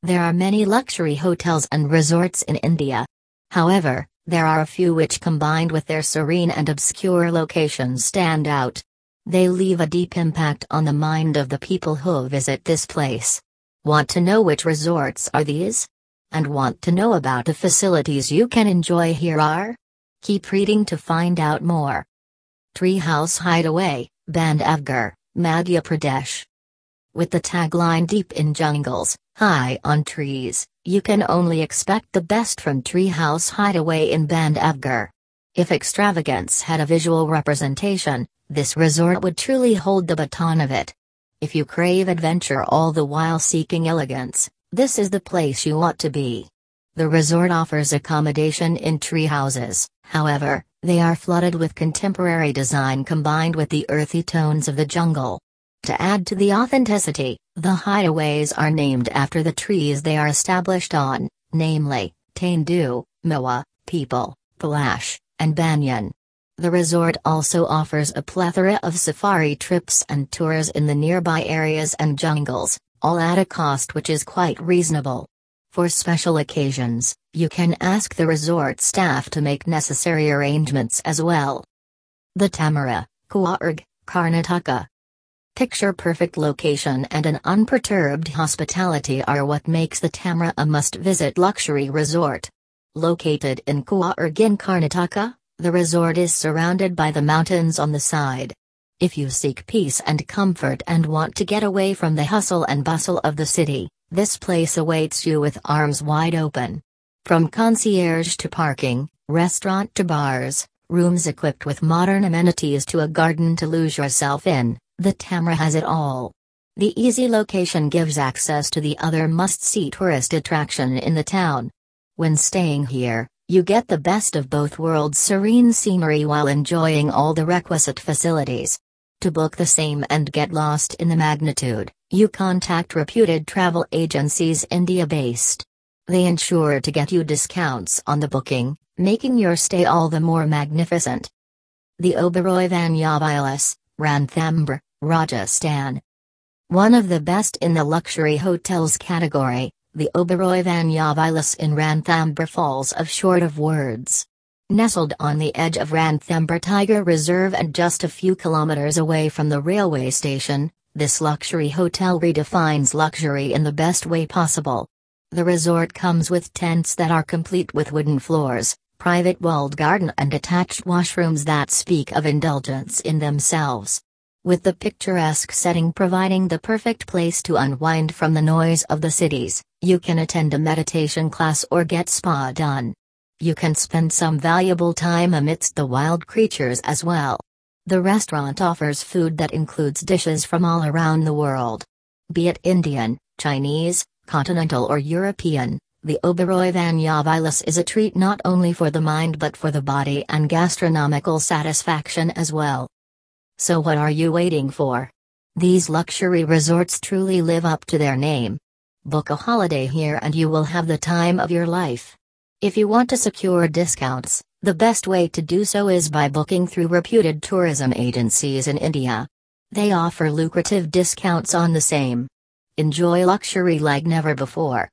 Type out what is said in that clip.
There are many luxury hotels and resorts in India. However, there are a few which combined with their serene and obscure locations stand out. They leave a deep impact on the mind of the people who visit this place. Want to know which resorts are these? And want to know about the facilities you can enjoy here are? Keep reading to find out more. Tree House Hideaway, Bandhavgarh, Madhya Pradesh. With the tagline "Deep in jungles, high on trees," you can only expect the best from Tree House Hideaway in Bandhavgarh. If extravagance had a visual representation, this resort would truly hold the baton of it. If you crave adventure all the while seeking elegance, this is the place you want to be. The resort offers accommodation in tree houses, however, they are flooded with contemporary design combined with the earthy tones of the jungle. To add to the authenticity, the hideaways are named after the trees they are established on, namely, Tendu, Mawa, Peepal, Palash, and Banyan. The resort also offers a plethora of safari trips and tours in the nearby areas and jungles, all at a cost which is quite reasonable. For special occasions, you can ask the resort staff to make necessary arrangements as well. The Tamara, Coorg, Karnataka. Picture-perfect location and an unperturbed hospitality are what makes the Tamara a must-visit luxury resort. Located in Coorg in Karnataka, the resort is surrounded by the mountains on the side. If you seek peace and comfort and want to get away from the hustle and bustle of the city, this place awaits you with arms wide open. From concierge to parking, restaurant to bars, rooms equipped with modern amenities to a garden to lose yourself in, the Tamara has it all. The easy location gives access to the other must-see tourist attraction in the town. When staying here, you get the best of both worlds: serene scenery while enjoying all the requisite facilities. To book the same and get lost in the magnitude, you contact reputed travel agencies India-based. They ensure to get you discounts on the booking, making your stay all the more magnificent. The Oberoi Vanyavilas, Ranthambore, Rajasthan. One of the best in the luxury hotels category, the Oberoi Vanyavilas in Ranthambore falls short of words. Nestled on the edge of Ranthambore Tiger Reserve and just a few kilometers away from the railway station, this luxury hotel redefines luxury in the best way possible. The resort comes with tents that are complete with wooden floors, private walled garden and attached washrooms that speak of indulgence in themselves. With the picturesque setting providing the perfect place to unwind from the noise of the cities, you can attend a meditation class or get spa done. You can spend some valuable time amidst the wild creatures as well. The restaurant offers food that includes dishes from all around the world. Be it Indian, Chinese, continental or European, the Oberoi Vanyavilas is a treat not only for the mind but for the body and gastronomical satisfaction as well. So what are you waiting for? These luxury resorts truly live up to their name. Book a holiday here and you will have the time of your life. If you want to secure discounts, the best way to do so is by booking through reputed tourism agencies in India. They offer lucrative discounts on the same. Enjoy luxury like never before.